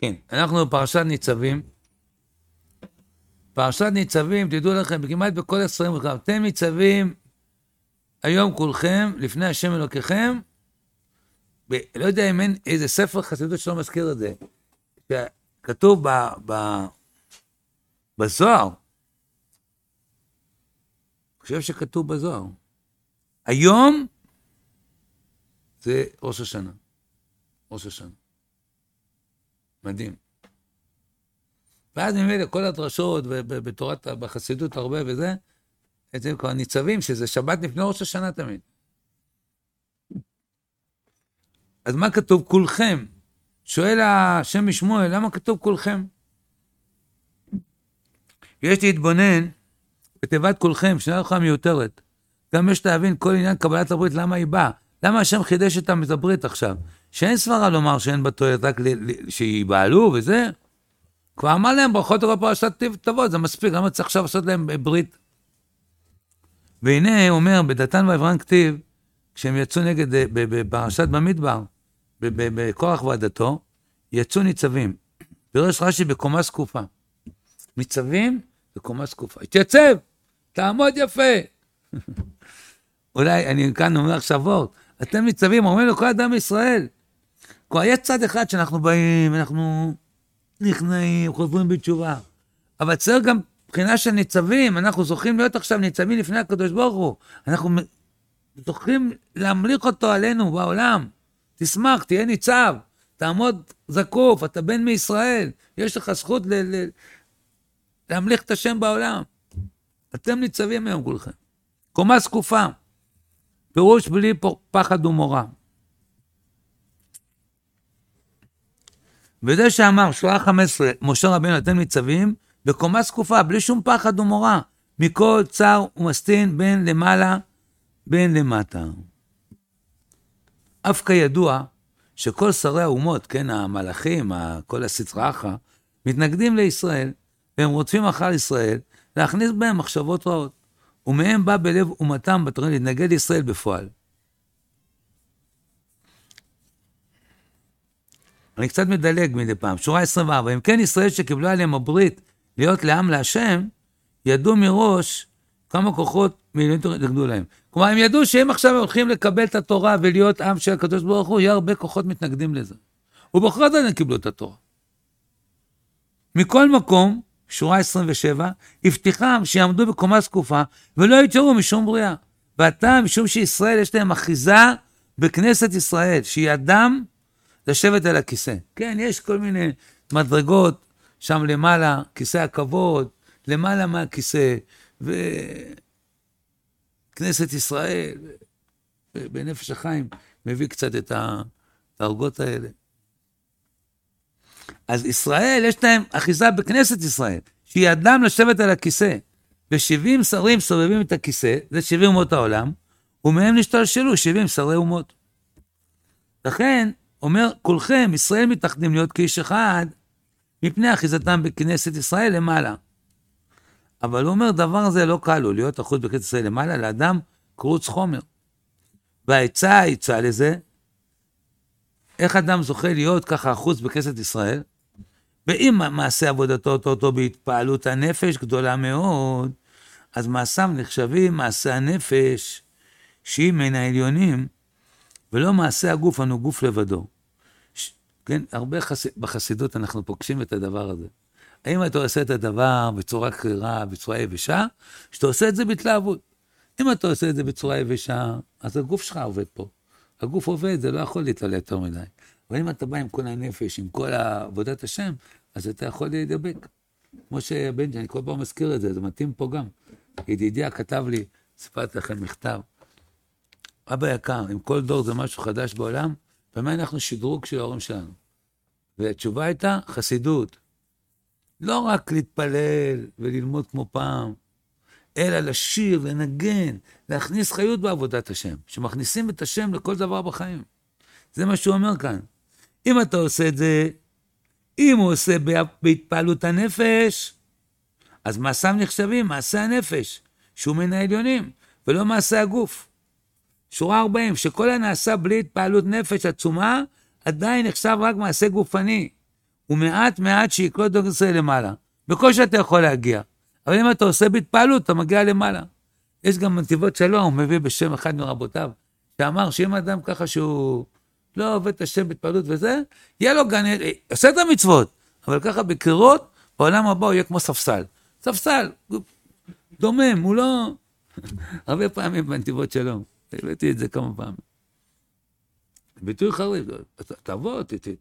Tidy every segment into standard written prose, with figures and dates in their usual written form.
כן, אנחנו בפרשת ניצבים. פרשת ניצבים, תדעו לכם, כמעט בכל הספרים, אתם ניצבים היום כולכם, לפני השם אלוקיכם, לא יודע אם אין איזה ספר חסידות שלא מזכיר את זה, כתוב בזוהר, אני חושב שכתוב בזוהר, היום זה ראש השנה. ראש השנה. מדהים. ואז ממילא כל הדרשות, ובתורת, בחסידות הרבה וזה, אתם כבר ניצבים, שזה שבת לפני ראש השנה תמיד. אז מה כתוב? כולכם. שואל השם משמואל, למה כתוב כולכם? יש להתבונן בתיבת כולכם, שנראה לך מיותרת. גם יש להבין כל עניין קבלת הברית, למה היא באה. למה השם חידש את הברית עכשיו? שאין סברה לומר שאין בתועלת, רק שיבעלו וזה. כבר אמר להם ברכות וכל פרשת תבוא, זה מספיק, למה צריך עכשיו לעשות להם ברית? והנה הוא אומר, בדתן ואברהם כתיב, כשהם יצאו נגד, בפרשת במדבר, בכוח ועדתו, יצאו ניצבים. פירש רש"י בקומה זקופה. ניצבים בקומה זקופה. התייצב, תעמוד יפה. אולי אני כאן אומר עכשיו וורט, אתם ניצבים, אומרים לכל אדם בישראל. כבר יש צד אחד שאנחנו באים, אנחנו נכנעים, חוזרים בתשובה. אבל צריך גם מבחינה של ניצבים, אנחנו זוכים להיות עכשיו ניצבים לפני הקדוש ברוך הוא. אנחנו זוכים להמליך אותו עלינו בעולם. תשמח, תהיה ניצב, תעמוד זקוף, אתה בן מישראל, יש לך זכות להמליך את השם בעולם. אתם ניצבים היום כולכם. קומה זקופה, פירוש בלי פחד ומורא. וזה שאמר, שורה 15, משה רבינו, אתם ניצבים, בקומה זקופה, בלי שום פחד ומורא, מכל צר ומסתין, בין למעלה, בין למטה. אף כידוע, שכל שרי האומות, כן, המלאכים, כל הסטרא אחרא, מתנגדים לישראל, והם רודפים אחר ישראל, להכניס בהם מחשבות רעות. ומהם בא בלב אומתם בתורה להתנגד לישראל בפועל. אני קצת מדלג מדי פעם. שורה 24. אם כן ישראל שקיבלו עליהם הברית להיות לעם להשם, ידעו מראש כמה כוחות מיליונים התנגדו להם. כלומר, הם ידעו שהם עכשיו הולכים לקבל את התורה ולהיות עם של הקדוש ברוך הוא, יהיה הרבה כוחות מתנגדים לזה. ובכל זאת הם קיבלו את התורה. מכל מקום, שורה 27, הבטיחם שיעמדו בקומה זקופה ולא יתייראו משום בריאה. ועתה, משום שישראל יש להם אחיזה בכנסת ישראל, שהיא אדם לשבת על הכיסא. כן, יש כל מיני מדרגות שם למעלה, כיסא הכבוד, למעלה מהכיסא, וכנסת ישראל, בנפש החיים, מביא קצת את הדרגות האלה. אז ישראל, יש להם אחיזה בכנסת ישראל, שהיא אדם לשבת על הכיסא, ו70 שרים סובבים את הכיסא, זה 70 אומות העולם, ומהם נשתלשלו 70 שרי אומות. לכן, אומר, כולכם, ישראל מתאחדים להיות כאיש אחד, מפני אחיזתם בכנסת ישראל למעלה. אבל הוא אומר, דבר הזה לא קל לו, להיות אחוז בכנסת ישראל למעלה, לאדם קרוץ חומר. והעצה לזה, איך אדם זוכה להיות ככה אחוז בכנסת ישראל, ואם מעשה עבודתו אותו בהתפעלות הנפש גדולה מאוד, אז מעשיו נחשבים מעשה הנפש, שהיא מן העליונים, ולא מעשה הגוף, אנו גוף לבדו. כן, הרבה בחסידות אנחנו פוגשים את הדבר הזה. האם אתה עושה את הדבר בצורה קרירה, בצורה יבשה, שאתה עושה את זה בהתלהבות. אם אתה עושה את זה בצורה יבשה, אז הגוף שלך עובד פה. הגוף עובד, זה לא יכול להתעלה יותר מדי. אבל אם אתה בא עם כל הנפש, עם כל עבודת השם, אז אתה יכול להידבק. כמו שהבן שאני כל פעם מזכיר את זה, זה מתאים פה גם. ידידיה כתב לי, סיפרתי לכם מכתב, אבא יקר, אם כל דור זה משהו חדש בעולם, ומה אנחנו שדרוג של ההורים שלנו? והתשובה הייתה חסידות. לא רק להתפלל וללמוד כמו פעם, אלא לשיר, לנגן, להכניס חיות בעבודת השם, שמכניסים את השם לכל דבר בחיים. זה מה שהוא אומר כאן. אם אתה עושה את זה, אם הוא עושה בהתפעלות הנפש, אז מעשיו נחשבים, מעשה הנפש, שהוא מן העליונים, ולא מעשה הגוף. שורה 40, שכל הנעשה בלי התפעלות נפש עצומה, עדיין נחשב רק מעשה גופני. ומעט מעט שיקלוט דרך ישראל למעלה. בקושי אתה יכול להגיע. אבל אם אתה עושה בהתפעלות, אתה מגיע למעלה. יש גם נתיבות שלום, הוא מביא בשם אחד מרבותיו, שאמר שאם אדם ככה שהוא לא עובד את השם בהתפעלות וזה, יהיה לו גן, עושה את המצוות, אבל ככה בקרירות, בעולם הבא הוא יהיה כמו ספסל. ספסל, דומם, הוא לא... הרבה פעמים בנתיבות שלום. הבאתי את זה כמה פעמים. ביטוי חריף, תבוא,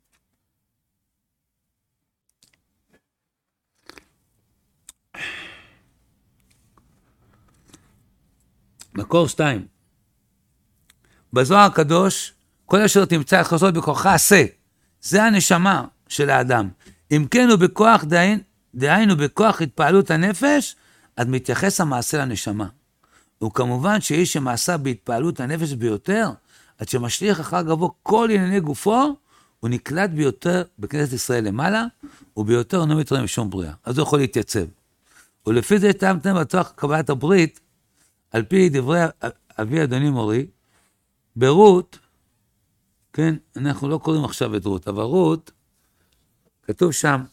מקור 2. בזוהר הקדוש, כל אשר תמצא את חסרות בכוחה עשה. זה הנשמה של האדם. אם כן הוא בכוח דהיינו בכוח התפעלות הנפש, אז מתייחס המעשה לנשמה. וכמובן שאיש שמעשה בהתפעלות הנפש ביותר, עד שמשליך אחר גבו כל ענייני גופו, הוא נקלט ביותר בכנסת ישראל למעלה, וביותר הוא לא מתראה משום בריאה. אז הוא יכול להתייצב. ולפי זה טעמתם בטוח קבלת הברית, על פי דברי אבי אדוני מורי, ברות, כן, אנחנו לא קוראים עכשיו את רות, אבל רות, כתוב שם,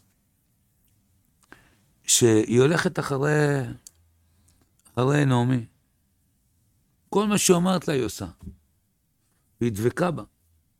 שהיא הולכת אחרי נעמי. כל מה שהיא אומרת לה היא עושה. והיא דבקה בה.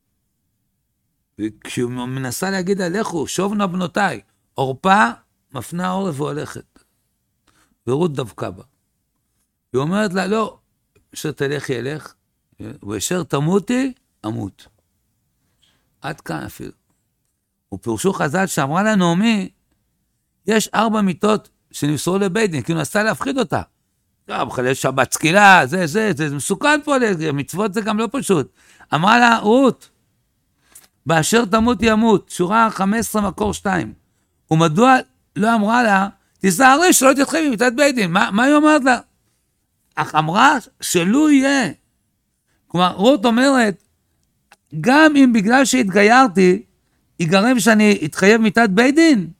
וכשהיא מנסה להגיד עליכו, שוב נא בנותיי, עורפה מפנה עורף והולכת. ורות דבקה בה. היא אומרת לה, לא, אשר תלך ילך, ואשר תמותי, אמות. עד כאן אפילו. ופירשו חז"ל שאמרה לה נעמי, יש 4 מיתות שנמסרו לבית דין, כי הוא נסה להפחיד אותה. בחלל שבת סקילה, זה מסוכן פה, מצוות זה גם לא פשוט. אמרה לה, רות, באשר תמות ימות, שורה 15 מקור 2. ומדוע לא אמרה לה, תיזהרי שלא תתחיל במיתת בית דין. מה היא אומרת לה? אך אמרה שלא יהיה. כלומר, רות אומרת, גם אם בגלל שהתגיירתי, יגרם שאני אתחייב מיתת בית דין.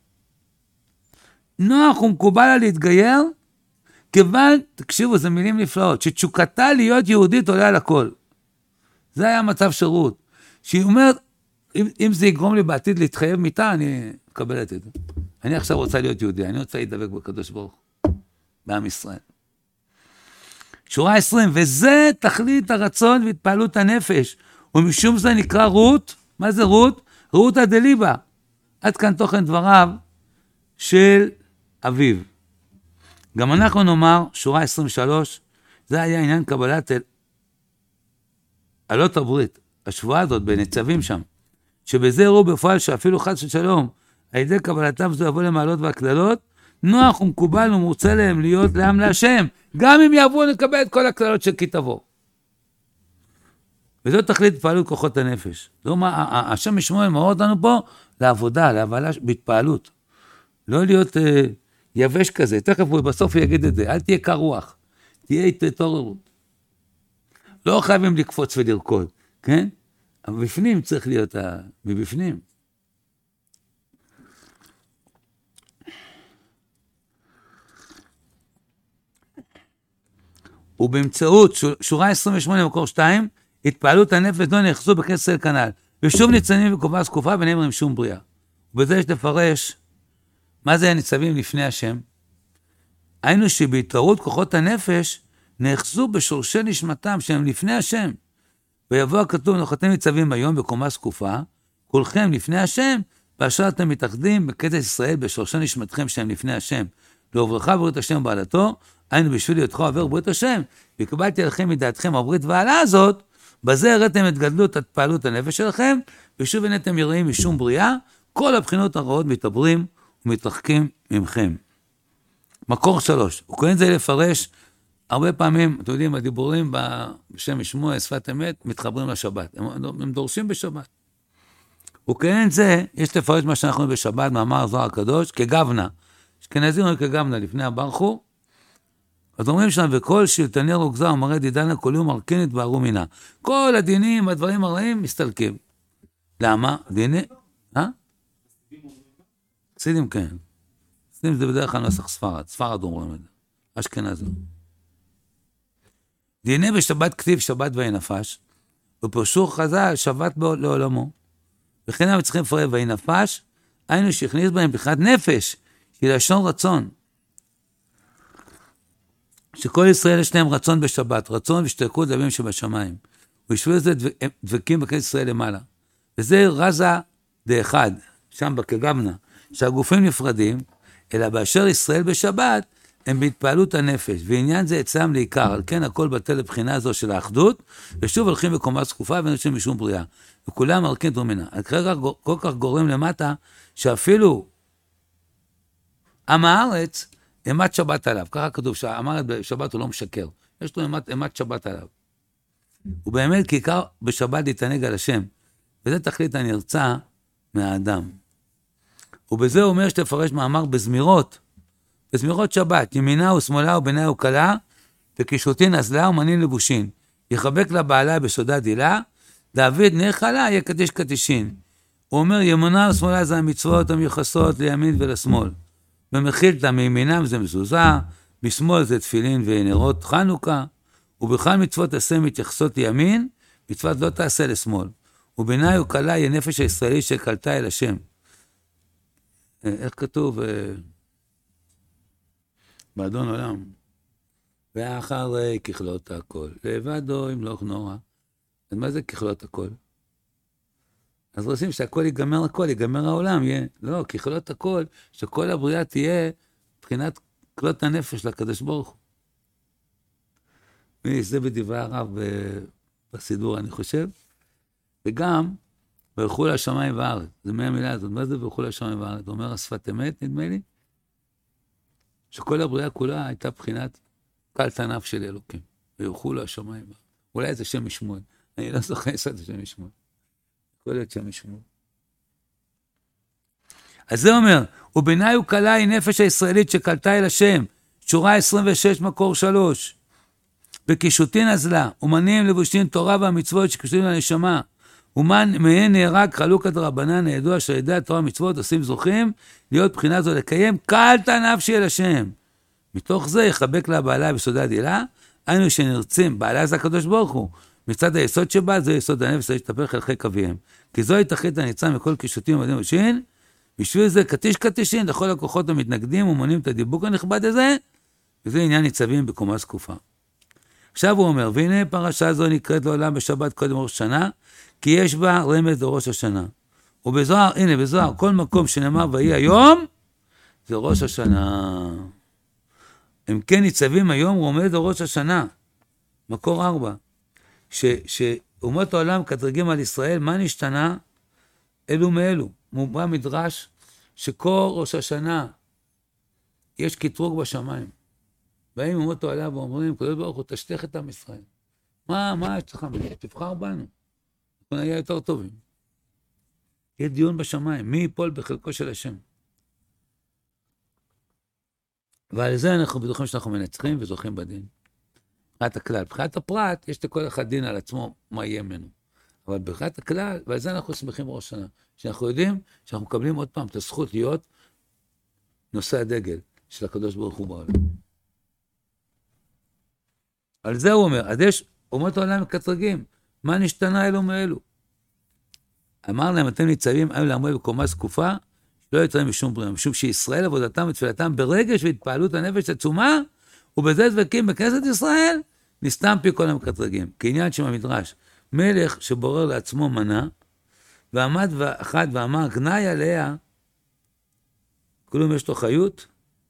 נוח ומקובל לה להתגייר, כיוון, תקשיבו, זה מילים נפלאות, שתשוקתה להיות יהודית עולה על הכל. זה היה המצב של רות. שהיא אומרת, אם זה יגרום לי בעתיד להתחייב מיתה, אני אקבלת את זה. אני עכשיו רוצה להיות יהודי, אני רוצה להידבק בקדוש ברוך הוא, בעם ישראל. שורה 20, וזה תכלית הרצון והתפעלות הנפש, ומשום זה נקרא רות. מה זה רות? רות הדליבה. עד כאן תוכן דבריו של אביו. גם אנחנו נאמר, שורה 23, זה היה עניין קבלת עלות הברית, השבועה הזאת בניצבים שם, שבזה הראו בפועל שאפילו חס ושלום, על ידי קבלתם זו יבוא למעלות והכללות, נוח ומקובל ומורצה להם להיות לעם להשם, גם אם יעברו נקבל את כל הכללות של כי תבוא. וזאת תכלית התפעלות כוחות הנפש. זאת אומרת, השם ישמור אמור אותנו פה לעבודה, להבלה בהתפעלות. לא להיות יבש כזה, תכף הוא בסוף יגיד את זה, אל תהיה קר רוח, תהיה התעוררות. לא חייבים לקפוץ ולרקוד, כן? אבל בפנים צריך להיות מבפנים. ובאמצעות שורה 28 מקור 2, התפעלות הנפש לא נאחזו בכנסת ישראל כנ"ל, ושוב ניצנים וקובעה זקופה ונאמרים שום בריאה. ובזה יש לפרש מה זה הניצבים לפני השם. היינו שבהתעוררות כוחות הנפש נאחזו בשורשי נשמתם שהם לפני השם. ויבוא הכתוב, נוחתם ניצבים היום בקומה זקופה, כולכם לפני השם, באשר אתם מתאחדים בכנסת ישראל בשורשי נשמתכם שהם לפני השם. לעוברך ברית השם בעלתו, היינו בשביל היותך עובר ברית השם, וקבלתי עליכם מדעתכם הברית והעלה הזאת, בזה הראיתם את גדלות התפעלות הנפש שלכם, ושוב הנתם יראים משום בריאה, כל הבחינות הרעות מתעברים ומתרחקים ממכם. מקור 3, הוא קורא את זה לפרש, הרבה פעמים, אתם יודעים, הדיבורים בשם ישמוע, שפת אמת, מתחברים לשבת, הם דורשים בשבת. הוא קורא את זה, יש לפרש מה שאנחנו בשבת, מאמר זוהר הקדוש, כגבנה, אשכנזים אומרים כגבנה לפני הברכו, אז אומרים שם, וכל שלטני רוגזר מראה דידן הכל יום מרכנת וערו מינה. כל הדינים, הדברים הרעים, מסתלקים. למה? דיני... חסידים כן. חסידים זה בדרך כלל נוסח ספרד. ספרד אומרים את זה. אשכנזים. דיני בשבת כתיב שבת ויהי נפש, ופרשו חז"ל שבת לעולמו. וכן הם צריכים לפרש ויהי נפש, היינו שהכניס בהם בחינת נפש, היא לשון רצון. שכל ישראל יש להם רצון בשבת, רצון והשתוקקות לאביהם שבשמיים. וישבו לזה דבקים בכנסת ישראל למעלה. וזה רזה דאחד, שם בקגבנה, שהגופים נפרדים, אלא באשר ישראל בשבת, הם בהתפעלות הנפש, ועניין זה אצלם לעיקר, על כן הכל בטל לבחינה הזו של האחדות, ושוב הולכים בקומה זקופה ואין שם משום בריאה. וכולם מרקים דרומנה. כרגע כל כך גורם למטה, שאפילו עם הארץ, אימת שבת עליו. ככה כתוב, שעם הארץ בשבת הוא לא משקר. יש לו אימת שבת עליו. ובאמת, כי עיקר בשבת להתענג על השם. וזה תכלית הנרצה מהאדם. ובזה הוא אומר שתפרש מאמר בזמירות שבת, ימינה ושמאלה ובינה וקלה, וקישוטין אזלה ומנין לבושין. יחבק לה בעלה בסודה דילה, דוד נחלה יקדיש קדישין. הוא אומר, ימונה ושמאלה זה המצוות המיוחסות לימין ולשמאל. במחילתא מימינם זה מזוזה, בשמאל זה תפילין ונרות חנוכה, ובכלל מצוות עשה מתייחסות לימין, מצוות לא תעשה לשמאל. ובינה וקלה היא הנפש הישראלי שקלטה אל השם. איך כתוב? באדון עולם. ואחרי ככלות הכל, לבדו ימלוך נורא. אז מה זה ככלות הכל? אז רוצים שהכל ייגמר הכל, ייגמר העולם, יהיה. לא, ככלות הכל, שכל הבריאה תהיה מבחינת כלות הנפש לקדוש ברוך הוא. זה בדברי הרב בסידור, אני חושב. וגם, ברכו לשמיים וארץ. זה מהמילה הזאת. מה זה ברכו לשמיים וארץ? זה אומר השפת אמת, נדמה לי. שכל הבריאה כולה הייתה בחינת קל תנף של אלוקים. ויוכלו לו השמיים. אולי זה שם משמואל. אני לא זוכר את השם משמואל. יכול להיות שם משמואל. אז זה אומר, ובינה וקלה היא נפש הישראלית שקלטה אל השם. שורה 26 מקור 3. וקישוטין אזלה, ומניעים לבושין תורה והמצוות שקישוטין לנשמה. ומהן נהרג חלוקת רבנן הידוע שידע התורה והמצוות עושים זוכים להיות בחינה זו לקיים קלטה נפשי אל השם. מתוך זה יחבק לה בעלה בסודה דילה, היינו שנרצים, בעלה זה הקדוש ברוך הוא, מצד היסוד שבה זה יסוד הנפש להשתפך אל חיק אביהם. כי זוהי תכלית הניצה מכל קישוטים ומדעים ושין, בשביל זה קטישין לכל הכוחות המתנגדים ומונים את הדיבוק הנכבד הזה, וזה עניין ניצבים בקומה זקופה. עכשיו הוא אומר, והנה פרשה זו נקראת לעולם בשבת קודם ראש השנה, כי יש בה רמז לראש השנה. ובזוהר, הנה בזוהר, כל מקום שנאמר ויהי היום, זה ראש השנה. הם כן ניצבים היום, הוא עומד לראש השנה. מקור 4. שאומות העולם כתרגים על ישראל, מה נשתנה? אלו מאלו. מובא מדרש, שכל ראש השנה יש קטרוג בשמיים. באים אומות העולם ואומרים, קדוש ברוך הוא, תשתך את עם ישראל. מה יש לך? תבחר בנו. אנחנו נהיה יותר טובים. יהיה דיון בשמיים, מי ייפול בחלקו של השם. ועל זה אנחנו בטוחים שאנחנו מנצחים וזוכים בדין. מבחינת הכלל. מבחינת הפרט, יש לכל אחד דין על עצמו מה יהיה ממנו. אבל מבחינת הכלל, ועל זה אנחנו שמחים בראש השנה. שאנחנו יודעים שאנחנו מקבלים עוד פעם את הזכות להיות נושא הדגל של הקדוש ברוך הוא בעולם. על זה הוא אומר, אז יש אומות העולם מקטרגים, מה נשתנה אלו מאלו? אמר להם, אתם ניצבים היום לעמוד בקומה זקופה, לא יתראים משום בריאה, משום שישראל עבודתם ותפילתם ברגש והתפעלות הנפש עצומה, ובזה דבקים בכנסת ישראל, נסתם פי כל המקטרגים. כעניין שם המדרש, מלך שבורר לעצמו מנה, ועמד אחד ואמר, גנאי עליה, כאילו יש לו חיות,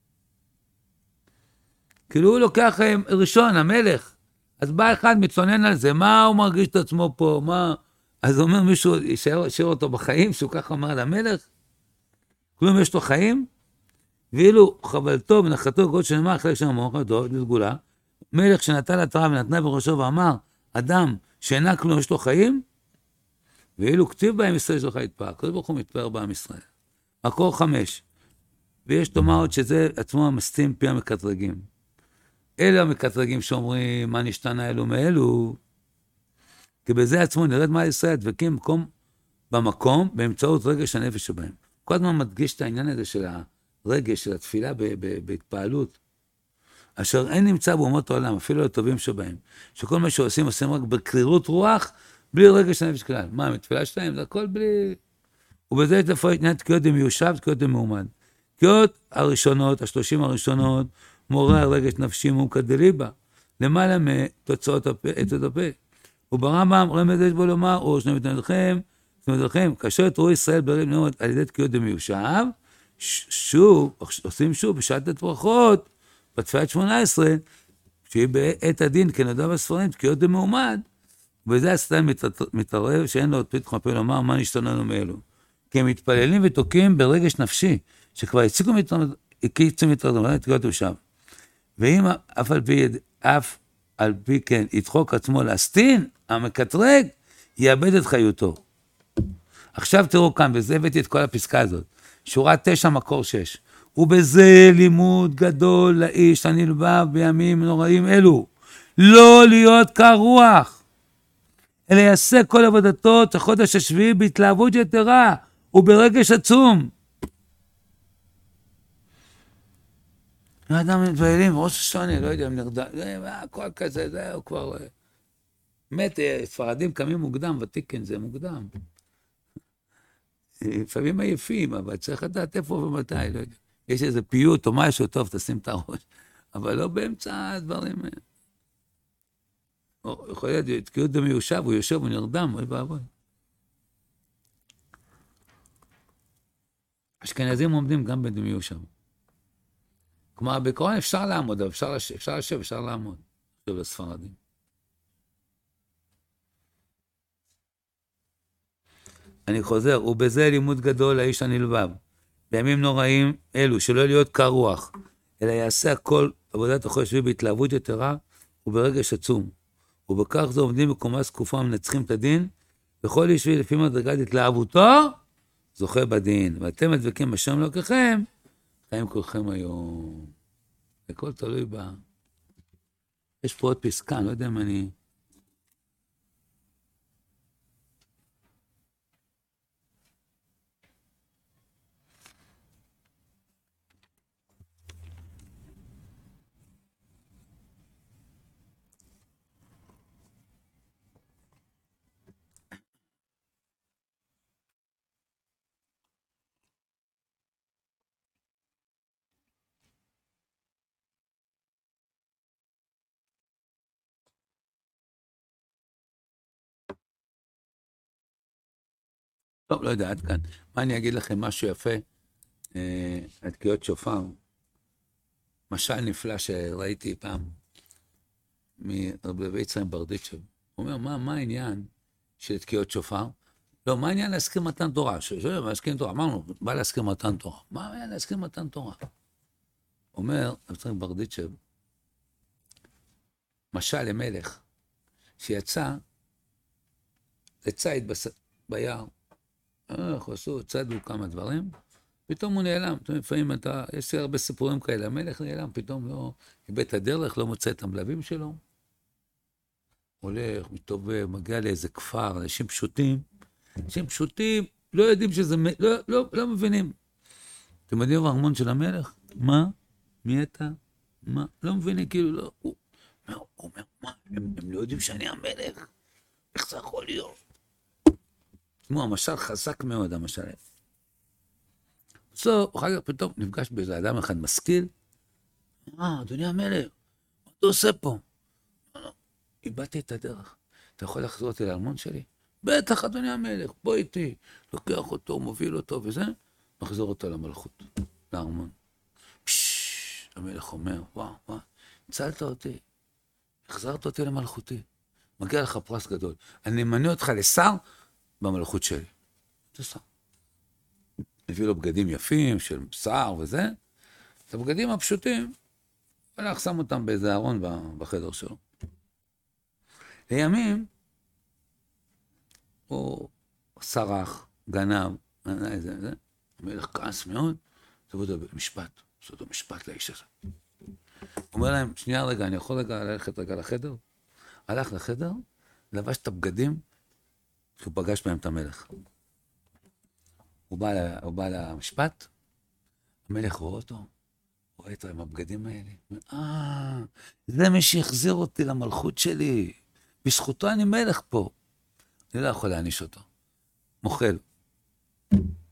כאילו הוא לוקח ראשון, המלך, אז בא אחד מצונן על זה, מה הוא מרגיש את עצמו פה, מה? אז אומר מישהו, ישאר אותו בחיים, שהוא ככה אמר למלך, כלום יש לו חיים, ואילו חבלתו ונחתו כל שנאמר, חלק שם המוח, טוב, לסגולה, מלך שנתן לתורה ונתנה בראשו ואמר, אדם שאינה כלום יש לו חיים, ואילו כתיב בהם ישראל שלך יתפאר, כתוב ברוך הוא מתפאר בעם ישראל. מקור 5, ויש תאמר עוד שזה עצמו המסתים פי המקטרגים. אלה המקטרגים שאומרים, מה נשתנה אלו מאלו, כי בזה עצמו נרד מה ישראל דבקים במקום, באמצעות רגש הנפש שבהם. כל הזמן מדגיש את העניין הזה של הרגש, של התפילה בהתפעלות, אשר אין נמצא באומות העולם, אפילו הטובים שבהם, שכל מה שעושים, עושים רק בקרירות רוח, בלי רגש הנפש כלל. מה, מתפילה שלהם? זה הכל בלי... ובזה יתפרט עניין תקיעות דמיושב, תקיעות דמעומד. תקיעות הראשונות, 30 הראשונות, מעורר רגש נפשי מעומקא דליבא, למעלה מתוצאות הפה. וברמב"ם רמז יש בו לומר, או שני מתנדכם, כאשר תראו ישראל בריב נאמרת על ידי תקיעות דמיושב, שוב, עושים שוב בשעת ברכות, בתפילת 18, שהיא בעת הדין כנודע בספרים, תקיעות דמעומד, ובזה השטן מתערב שאין לו עוד פתח מפה לומר מה נשתנה לנו מאלו. כי הם מתפללים ותוקעים ברגש נפשי, שכבר הציגו מתרדם, תקיעות דמיושב. ואם אף על פי כן ידחוק עצמו להסטין, המקטרג יאבד את חיותו. עכשיו תראו כאן, וזה הבאתי את כל הפסקה הזאת, שורה 9 מקור 6, ובזה לימוד גדול לאיש הנלבב בימים נוראים אלו, לא להיות קר רוח, אלא יעשה כל עבודתו את החודש השביעי בהתלהבות יתרה וברגש עצום. האדם מתפללים, ראש השונה, לא יודע אם נרדם, הכל כזה, זהו כבר, באמת, ספרדים קמים מוקדם, ותיקן זה מוקדם. לפעמים עייפים, אבל צריך לדעת איפה ומתי, לא יודע. יש איזה פיוט או משהו טוב, תשים את הראש, אבל לא באמצע הדברים. יכול להיות, תקיעות דמיושב, הוא יושב, הוא נרדם, אוי ואבוי. אשכנזים עומדים גם בדמיושב. כלומר, בעיקרון אפשר לעמוד, אבל אפשר לשב, אפשר לעמוד. טוב לספרדים. אני חוזר, ובזה לימוד גדול לאיש הנלבב. בימים נוראים אלו, שלא להיות קר רוח, אלא יעשה הכל עבודת החודש בהתלהבות יתרה וברגש עצום. ובכך זה עומדים בקומה זקופה מנצחים את הדין, וכל איש לפי מדרגת התלהבותו, זוכה בדין. ואתם הדבקים בשם אלוקיכם, חיים כולכם היום. הכל תלוי בה. יש פה עוד פסקה, אני לא יודע אם אני... טוב, לא יודע, עד כאן. מה אני אגיד לכם? משהו יפה, התקיעות שופר, משל נפלא שראיתי פעם, מרבי יצחק ברדיצ'ב. הוא אומר, מה העניין של תקיעות שופר? לא, מה העניין להזכיר מתן תורה? להזכיר תורה, אמרנו, בא להזכיר מתן תורה. מה העניין להזכיר מתן תורה? אומר, רבי יצחק ברדיצ'ב, משל למלך, שיצא לציד ביער, עשו, צדו כמה דברים, פתאום הוא נעלם. לפעמים יש הרבה סיפורים כאלה, המלך נעלם, פתאום לא, מבית הדרך, לא מוצא את המלווים שלו. הולך, מתובב, מגיע לאיזה כפר, אנשים פשוטים, לא יודעים שזה, לא מבינים. אתם יודעים הארמון של המלך? מה? מי אתה? מה? לא מבינים, כאילו, לא. הוא אומר, מה? הם לא יודעים שאני המלך? איך זה יכול להיות? תשמעו, המשל חזק מאוד, המשל. בסוף, אחר כך פתאום נפגש באיזה אדם אחד משכיל. אדוני המלך, מה אתה עושה פה? לא, איבדתי את הדרך. אתה יכול לחזור אותי לארמון שלי? בטח, אדוני המלך, בוא איתי. לוקח אותו, מוביל אותו וזה, מחזור אותו למלכות, לארמון. המלך אומר, וואו, הצלת אותי, החזרת אותי למלכותי. מגיע לך פרס גדול. אני אמנה אותך לשר במלכות שלי. זה שר. הביא לו בגדים יפים של שר וזה. את הבגדים הפשוטים, הלך שם אותם באיזה ארון בחדר שלו. לימים, הוא סרח, גנב, זה. המלך כעס מאוד, תבוא אותו במשפט. עשו אותו משפט לאיש הזה. הוא אומר להם, שנייה רגע, אני יכול ללכת רגע לחדר? הלך לחדר, לבש את הבגדים, שהוא פגש בהם את המלך. הוא בא למשפט, המלך רואה אותו, רואה את הבגדים האלה. זה מי שהחזיר אותי למלכות שלי. בזכותו אני מלך פה. אני לא יכול להעניש אותו. מוכל.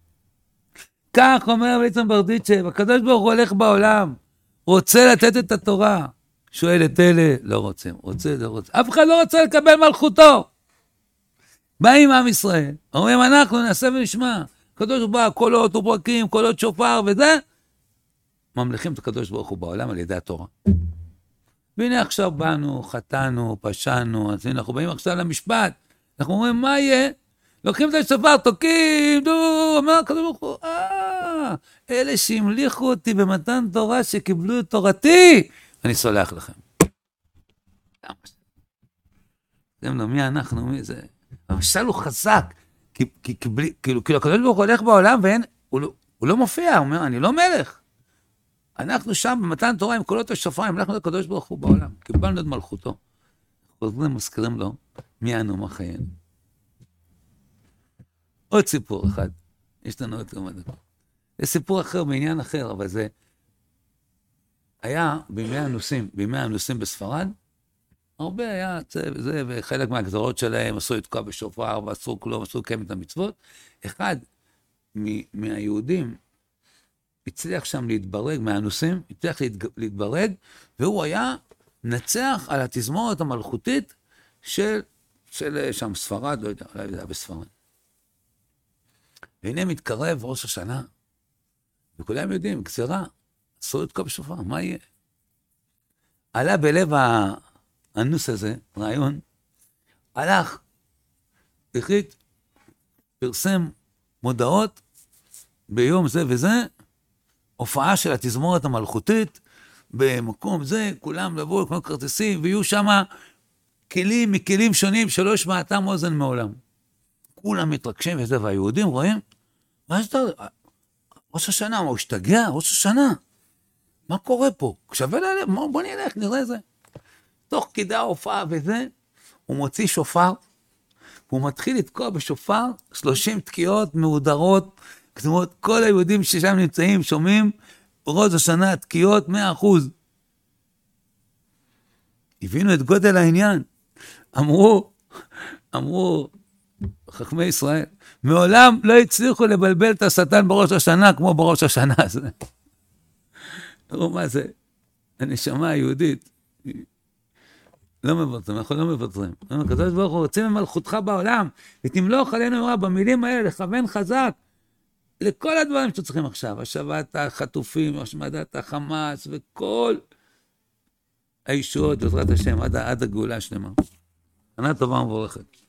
כך אומר ליצמן ברדיצ'ב, הקדוש ברוך הוא הולך בעולם, רוצה לתת את התורה. שואל את אלה, לא רוצים, רוצה, לא רוצה. אף אחד לא רוצה לקבל מלכותו. באים עם ישראל, אומרים אנחנו נעשה ונשמע. הקדוש ברוך הוא קולות וברקים, קולות שופר וזה. ממלכים את הקדוש ברוך הוא בעולם על ידי התורה. והנה עכשיו באנו, חטאנו, פשענו, אז הנה אנחנו באים עכשיו למשפט. אנחנו אומרים מה יהיה? לוקחים את השופר, תוקים, אומר הקדוש ברוך הוא, אלה שהמליכו אותי במתן תורה שקיבלו את תורתי, אני סולח לכם. מי אנחנו, מי זה? המשל הוא חזק, כאילו הקדוש ברוך הוא הולך בעולם והוא לא מופיע, הוא אומר, אני לא מלך. אנחנו שם במתן תורה עם קולות השופר, המלכנו את הקדוש ברוך הוא בעולם, קיבלנו את מלכותו. חוזרים, מזכירים לו, מי אנו, מה חיינו. עוד סיפור אחד, יש לנו עוד כמה דקות. זה סיפור אחר, בעניין אחר, אבל זה היה בימי הנוסעים בספרד, הרבה היה זה, וחלק מהגזרות שלהם עשו לתקוע בשופר, ועשו כלום, עשו לקיים את המצוות. אחד מהיהודים הצליח שם להתברג, מהנוסעים, הצליח להתברג, והוא היה נצח על התזמורת המלכותית של שם ספרד, לא יודע, אולי זה היה בספרד. והנה מתקרב ראש השנה, וכולם יודעים, גזירה, עשו לתקוע בשופר, מה יהיה? עלה בלב הנוס הזה, רעיון, הלך, החליט, פרסם מודעות ביום זה וזה, הופעה של התזמורת המלכותית, במקום זה, כולם לבואו, כמו כרטיסים, ויהיו שם כלים מכלים שונים שלא שמעתם אוזן מעולם. כולם מתרגשים וזה, והיהודים רואים, מה זה, ראש השנה, מה הוא השתגע? ראש השנה, מה קורה פה? שווה ללב, בוא נלך, נראה זה. תוך כדי ההופעה וזה, הוא מוציא שופר, והוא מתחיל לתקוע בשופר 30 תקיעות מהודרות, זאת אומרת, כל היהודים ששם נמצאים, שומעים, ראש השנה, תקיעות 100%. הבינו את גודל העניין. אמרו, חכמי ישראל, מעולם לא הצליחו לבלבל את השטן בראש השנה, כמו בראש השנה הזה. תראו מה זה, הנשמה היהודית, לא מוותרים, אנחנו לא מוותרים. הקדוש ברוך הוא רוצים ממלכותך בעולם, ותמלוך עלינו במילים האלה, לכוון חזק, לכל הדברים שצריכים עכשיו, השבת החטופים, השמדת החמאס, וכל הישועות, בעזרת השם, עד הגאולה השלמה. שנה טובה ומבורכת.